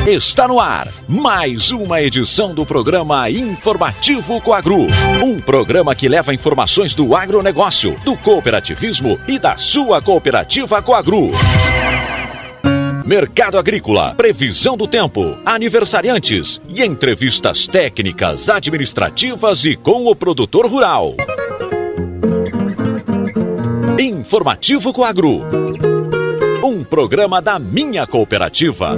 Está no ar mais uma edição do programa Informativo Coagro. Um programa que leva informações do agronegócio, do cooperativismo e da sua cooperativa Coagro. Mercado agrícola, previsão do tempo, aniversariantes e entrevistas técnicas, administrativas e com o produtor rural. Informativo Coagro. Um programa da minha cooperativa.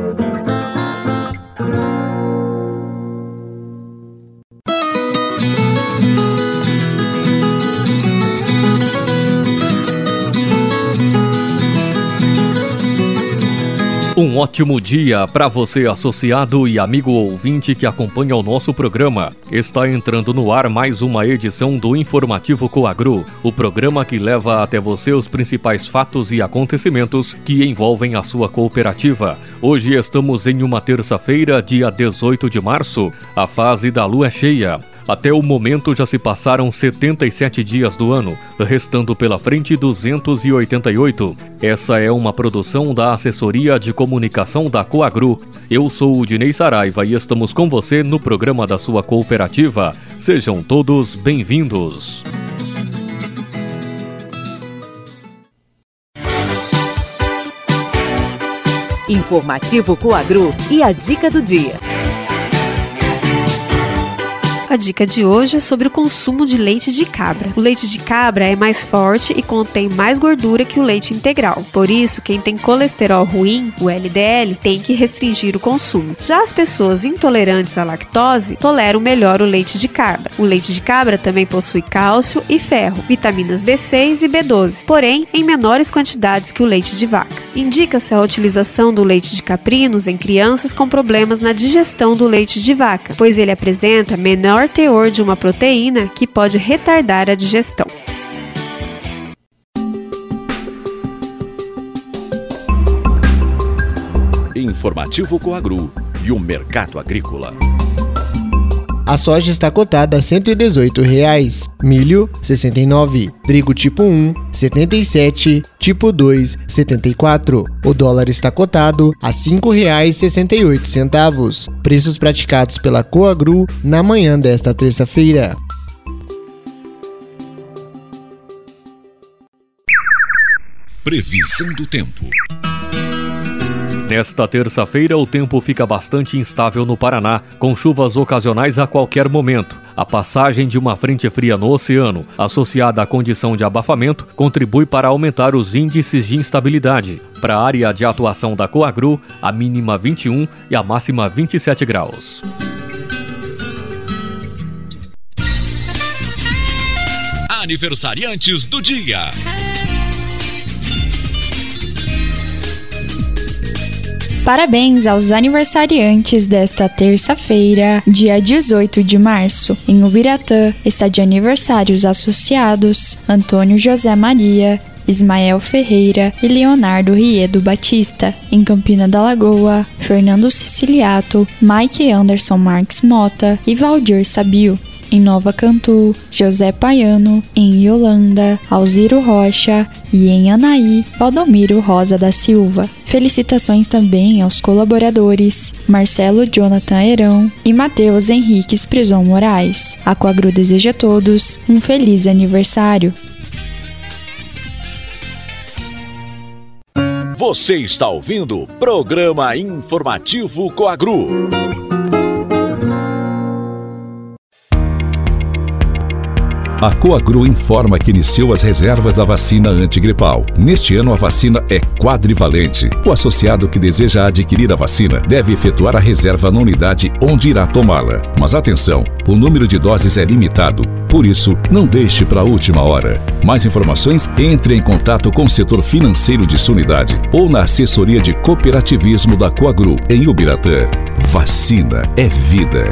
Um ótimo dia para você, associado e amigo ouvinte que acompanha o nosso programa. Está entrando no ar mais uma edição do Informativo Coagro, o programa que leva até você os principais fatos e acontecimentos que envolvem a sua cooperativa. Hoje estamos em uma terça-feira, dia 18 de março, a fase da lua cheia. Até o momento já se passaram 77 dias do ano, restando pela frente 288. Essa é uma produção da Assessoria de Comunicação da Coagro. Eu sou o Dinei Saraiva e estamos com você no programa da sua cooperativa. Sejam todos bem-vindos. Informativo Coagro e a dica do dia. A dica de hoje é sobre o consumo de leite de cabra. O leite de cabra é mais forte e contém mais gordura que o leite integral. Por isso, quem tem colesterol ruim, o LDL, tem que restringir o consumo. Já as pessoas intolerantes à lactose toleram melhor o leite de cabra. O leite de cabra também possui cálcio e ferro, vitaminas B6 e B12, porém em menores quantidades que o leite de vaca. Indica-se a utilização do leite de caprinos em crianças com problemas na digestão do leite de vaca, pois ele apresenta menor teor de uma proteína que pode retardar a digestão. Informativo Coagro e o mercado agrícola. A soja está cotada a R$ 118,00, milho R$ 69, trigo tipo 1 R$ 77, tipo 2 R$ 74. O dólar está cotado a R$ 5,68. Preços praticados pela Coagro na manhã desta terça-feira. Previsão do tempo. Nesta terça-feira, o tempo fica bastante instável no Paraná, com chuvas ocasionais a qualquer momento. A passagem de uma frente fria no oceano, associada à condição de abafamento, contribui para aumentar os índices de instabilidade. Para a área de atuação da Coagro, a mínima 21 e a máxima 27 graus. Aniversariantes do dia. Parabéns aos aniversariantes desta terça-feira, dia 18 de março. Em Ubiratã, está de aniversário os associados Antônio José Maria, Ismael Ferreira e Leonardo Riedo Batista. Em Campina da Lagoa, Fernando Siciliato, Mike Anderson Marques Mota e Valdir Sabio. Em Nova Cantu, José Paiano, em Yolanda, Alziro Rocha e em Anaí, Valdomiro Rosa da Silva. Felicitações também aos colaboradores Marcelo Jonathan Herão e Matheus Henrique Prison Moraes. A Coagro deseja a todos um feliz aniversário. Você está ouvindo o programa Informativo Coagro. A Coagro informa que iniciou as reservas da vacina antigripal. Neste ano, a vacina é quadrivalente. O associado que deseja adquirir a vacina deve efetuar a reserva na unidade onde irá tomá-la. Mas atenção, o número de doses é limitado. Por isso, não deixe para a última hora. Mais informações, entre em contato com o setor financeiro de sua unidade ou na assessoria de cooperativismo da Coagro, em Ubiratã. Vacina é vida.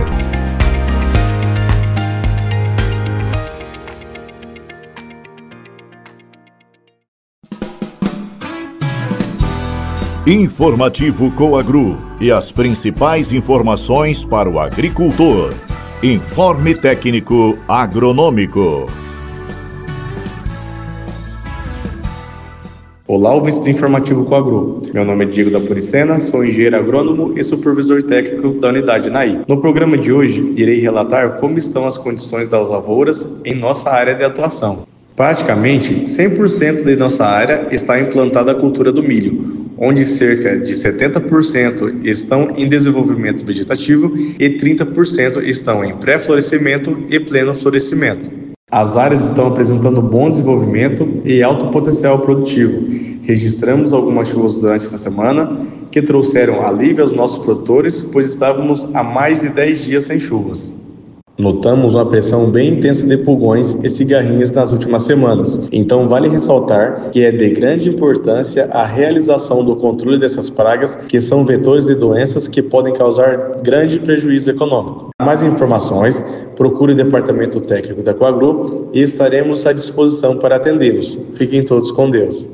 Informativo Coagro e as principais informações para o agricultor. Informe técnico agronômico. Olá, ouvintes do Informativo Coagru. Meu nome é Diego da Puricena, sou engenheiro agrônomo e supervisor técnico da unidade NAI. No programa de hoje, irei relatar como estão as condições das lavouras em nossa área de atuação. Praticamente 100% de nossa área está implantada a cultura do milho, onde cerca de 70% estão em desenvolvimento vegetativo e 30% estão em pré-florescimento e pleno florescimento. As áreas estão apresentando bom desenvolvimento e alto potencial produtivo. Registramos algumas chuvas durante essa semana que trouxeram alívio aos nossos produtores, pois estávamos há mais de 10 dias sem chuvas. Notamos uma pressão bem intensa de pulgões e cigarrinhas nas últimas semanas, então vale ressaltar que é de grande importância a realização do controle dessas pragas, que são vetores de doenças que podem causar grande prejuízo econômico. Para mais informações, procure o departamento técnico da Coagru e estaremos à disposição para atendê-los. Fiquem todos com Deus.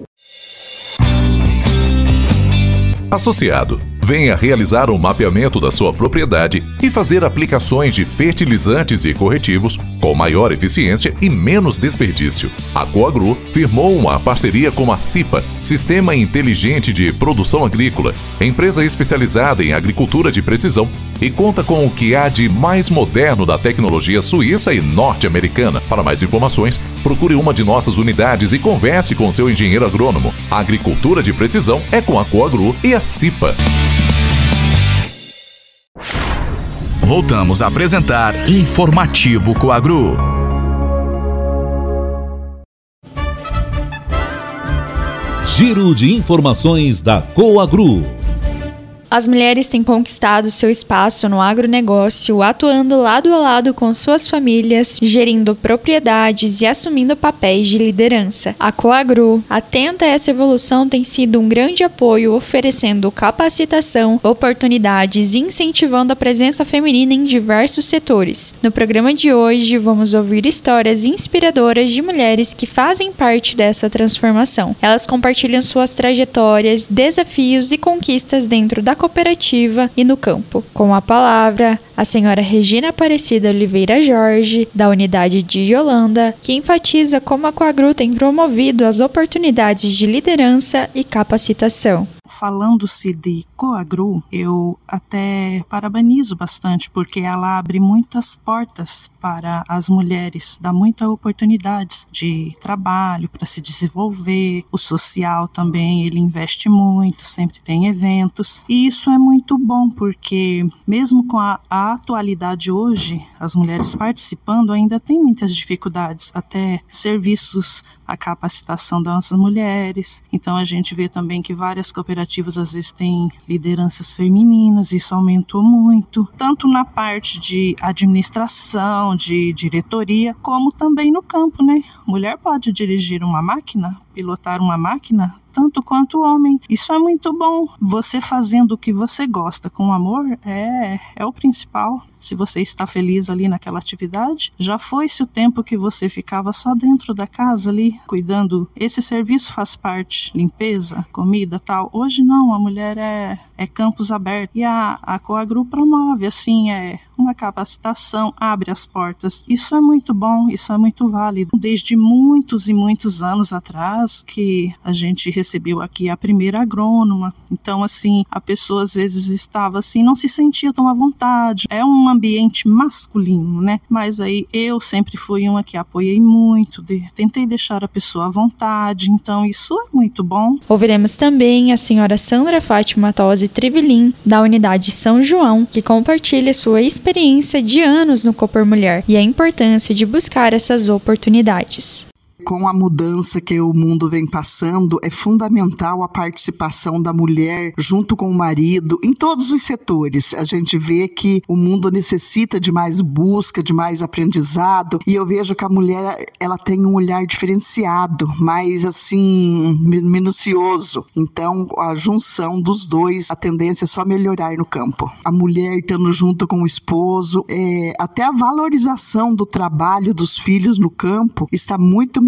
Associado, venha realizar um mapeamento da sua propriedade e fazer aplicações de fertilizantes e corretivos com maior eficiência e menos desperdício. A Coagru firmou uma parceria com a CIPA, Sistema Inteligente de Produção Agrícola, empresa especializada em agricultura de precisão, e conta com o que há de mais moderno da tecnologia suíça e norte-americana. Para mais informações, procure uma de nossas unidades e converse com seu engenheiro agrônomo. A agricultura de precisão é com a Coagru e a CIPA. Voltamos a apresentar Informativo Coagru. Giro de informações da Coagru. As mulheres têm conquistado seu espaço no agronegócio, atuando lado a lado com suas famílias, gerindo propriedades e assumindo papéis de liderança. A Coagru, atenta a essa evolução, tem sido um grande apoio, oferecendo capacitação, oportunidades e incentivando a presença feminina em diversos setores. No programa de hoje, vamos ouvir histórias inspiradoras de mulheres que fazem parte dessa transformação. Elas compartilham suas trajetórias, desafios e conquistas dentro da cooperativa e no campo. Com a palavra, a senhora Regina Aparecida Oliveira Jorge, da unidade de Yolanda, que enfatiza como a Coagru tem promovido as oportunidades de liderança e capacitação. Falando-se de Coagru, eu até parabenizo bastante, porque ela abre muitas portas para as mulheres, dá muitas oportunidades de trabalho para se desenvolver. O social também, ele investe muito, sempre tem eventos, e isso é muito bom, porque mesmo com a atualidade hoje, as mulheres participando ainda tem muitas dificuldades, até serviços, a capacitação das nossas mulheres. Então a gente vê também que várias cooperativas às vezes têm lideranças femininas, isso aumentou muito, tanto na parte de administração, de diretoria, como também no campo, né? Mulher pode dirigir uma máquina, pilotar uma máquina, tanto quanto o homem. Isso é muito bom. Você fazendo o que você gosta com amor é o principal. Se você está feliz ali naquela atividade, já foi-se o tempo que você ficava só dentro da casa ali, cuidando. Esse serviço faz parte, limpeza, comida, tal. Hoje não, a mulher é campos abertos. E a Coagru promove, assim, uma capacitação, abre as portas. Isso é muito bom, isso é muito válido. Desde muitos e muitos anos atrás que a gente recebeu aqui a primeira agrônoma. Então, assim, a pessoa às vezes estava assim, não se sentia tão à vontade. É um ambiente masculino, né? Mas aí eu sempre fui uma que apoiei muito, tentei deixar a pessoa à vontade. Então, isso é muito bom. Ouviremos também a senhora Sandra Fátima Tosi Trivelin, da unidade São João, que compartilha sua experiência de anos no Cooper Mulher e a importância de buscar essas oportunidades. Com a mudança que o mundo vem passando, é fundamental a participação da mulher junto com o marido em todos os setores. A gente vê que o mundo necessita de mais busca, de mais aprendizado, e eu vejo que a mulher ela tem um olhar diferenciado, mais assim, minucioso. Então, a junção dos dois, a tendência é só melhorar no campo. A mulher estando junto com o esposo, até a valorização do trabalho dos filhos no campo está muito melhor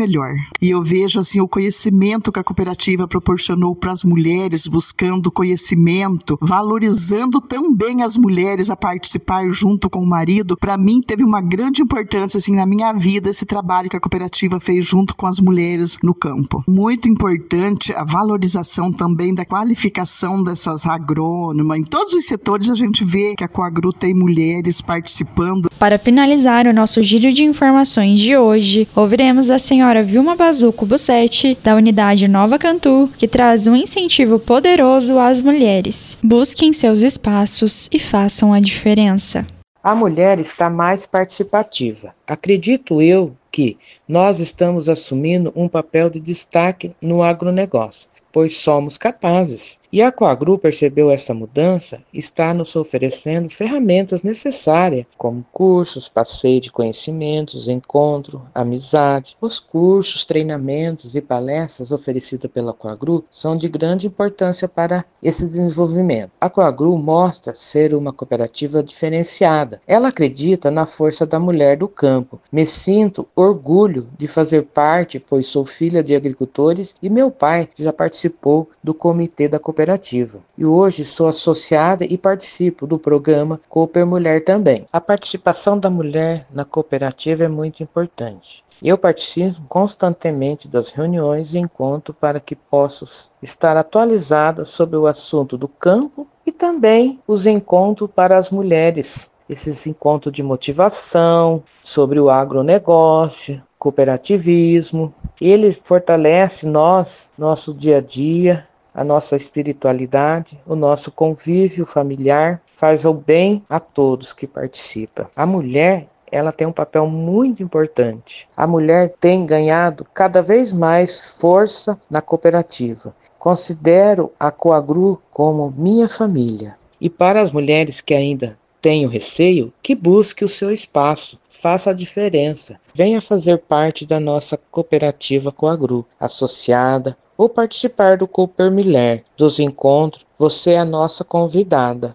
melhor. E eu vejo assim o conhecimento que a cooperativa proporcionou para as mulheres, buscando conhecimento, valorizando também as mulheres a participar junto com o marido. Para mim teve uma grande importância assim na minha vida esse trabalho que a cooperativa fez junto com as mulheres no campo. Muito importante a valorização também da qualificação dessas agrônomas. Em todos os setores a gente vê que a Coagru tem mulheres participando. Para finalizar o nosso giro de informações de hoje, ouviremos a senhora Vilma Bazuco Bussetti, da unidade Nova Cantu, que traz um incentivo poderoso às mulheres. Busquem seus espaços e façam a diferença. A mulher está mais participativa. Acredito eu que nós estamos assumindo um papel de destaque no agronegócio, pois somos capazes. E a Coagru percebeu essa mudança e está nos oferecendo ferramentas necessárias, como cursos, passeio de conhecimentos, encontro, amizade. Os cursos, treinamentos e palestras oferecidos pela Coagru são de grande importância para esse desenvolvimento. A Coagru mostra ser uma cooperativa diferenciada. Ela acredita na força da mulher do campo. Me sinto orgulho de fazer parte, pois sou filha de agricultores e meu pai já participou do comitê da cooperativa. E hoje sou associada e participo do programa Cooper Mulher também. A participação da mulher na cooperativa é muito importante. Eu participo constantemente das reuniões e encontros para que possa estar atualizada sobre o assunto do campo e também os encontros para as mulheres. Esses encontros de motivação sobre o agronegócio, cooperativismo. Ele fortalece nosso dia a dia, a nossa espiritualidade, o nosso convívio familiar, faz o bem a todos que participam. A mulher, ela tem um papel muito importante. A mulher tem ganhado cada vez mais força na cooperativa. Considero a Coagru como minha família. E para as mulheres que ainda têm o receio, que busque o seu espaço, faça a diferença. Venha fazer parte da nossa cooperativa Coagru, associada, ou participar do Cooper Mulher, dos encontros, você é a nossa convidada.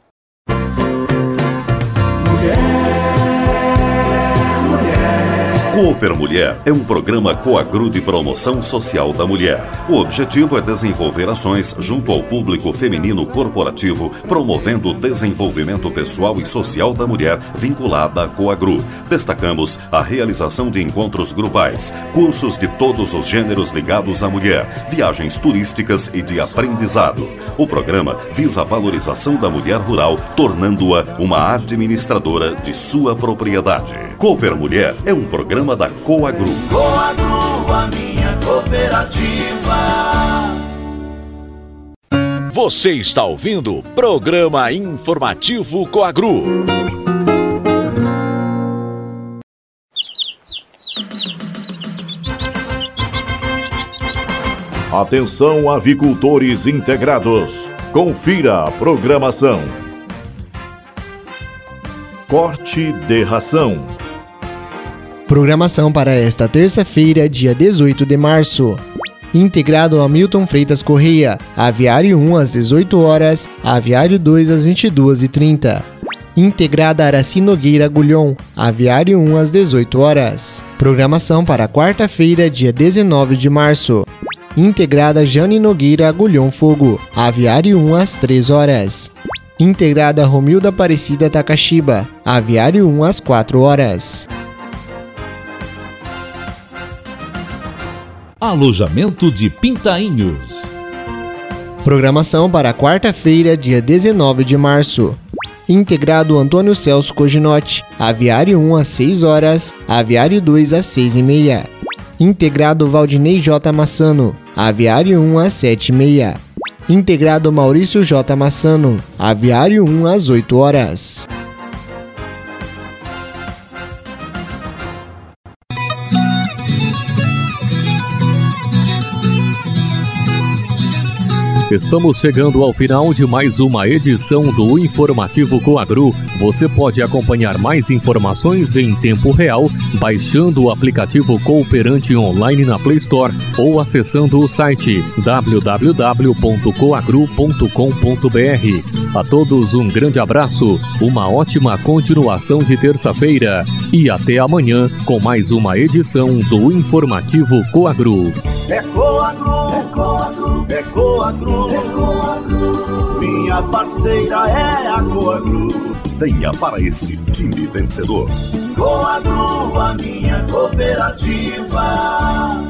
Cooper Mulher é um programa Coagru de promoção social da mulher. O objetivo é desenvolver ações junto ao público feminino corporativo, promovendo o desenvolvimento pessoal e social da mulher vinculada à Coagru. Destacamos a realização de encontros grupais, cursos de todos os gêneros ligados à mulher, viagens turísticas e de aprendizado. O programa visa a valorização da mulher rural, tornando-a uma administradora de sua propriedade. Cooper Mulher é um programa da Coagru. Coagru, a minha cooperativa. Você está ouvindo o Programa Informativo Coagru. Atenção, avicultores integrados. Confira a programação. Corte de ração. Programação para esta terça-feira, dia 18 de março. Integrado a Milton Freitas Correia, Aviário 1 às 18 horas, Aviário 2 às 22h30. Integrada Araci Nogueira Gulhon, Aviário 1 às 18 horas. Programação para quarta-feira, dia 19 de março. Integrada Jane Nogueira Gulhon Fogo, Aviário 1 às 3 horas. Integrada Romilda Aparecida Takashiba, Aviário 1 às 4 horas. Alojamento de Pintainhos. Programação para quarta-feira, dia 19 de março. Integrado Antônio Celso Coginotti, Aviário 1 às 6 horas, Aviário 2 às 6h30. Integrado Valdinei J. Massano, Aviário 1 às 7h30. Integrado Maurício J. Massano, Aviário 1 às 8 horas. Estamos chegando ao final de mais uma edição do Informativo Coagru. Você pode acompanhar mais informações em tempo real baixando o aplicativo Cooperante Online na Play Store ou acessando o site www.coagru.com.br. A todos um grande abraço, uma ótima continuação de terça-feira e até amanhã com mais uma edição do Informativo Coagru. É Coagru, é Coagru, é Coagru, é Coagru. Minha parceira é a Coagru. Venha para este time vencedor. Coagru, a minha cooperativa.